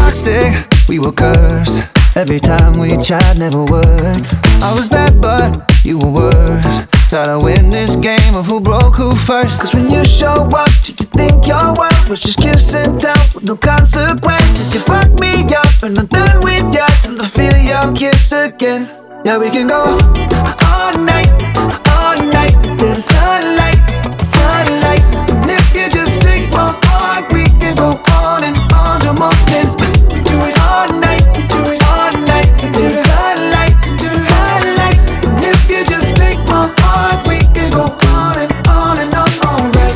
toxic, we were cursed. Every time we tried, never worked. I was bad, but you were worse. Try to win this game of who broke who first. Cause when you show up, do you think your world was just kiss and tell with no consequences? You fuck me up and I'm done with ya till I feel your kiss again. Yeah, we can go all night till the sunlight, sunlight. And if you just take my heart, we can go on and on till morning. We do it all night till the sunlight, sunlight. And if you just take my heart, we can go on and on and on, alright.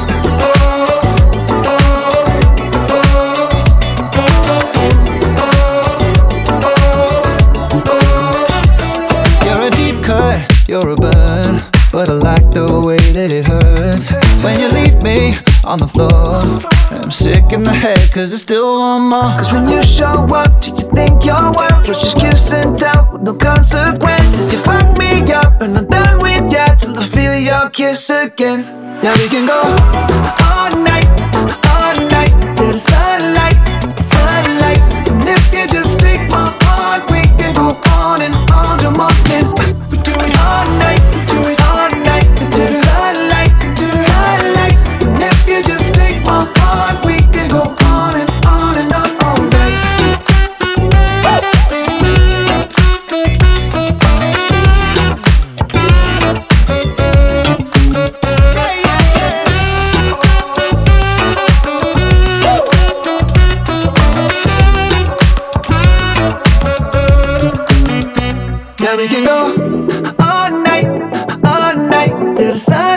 You're a deep cut, you're a burn, but I like the way that it hurts when you leave me on the floor. I'm sick in the head cause I still want more. Cause when you show up, do you think your world was just kiss and tell with no consequences? You fuck me up and I'm done with ya till I feel your kiss again. Yeah, we can go all night till the sunlight, sunlight. And if you just take my heart, we can go on and on till morning. We do it all night till the sunlight, sunlight. And if you just take my heart, we can go on and on and on, alright. Yeah, we can go all night till the sun.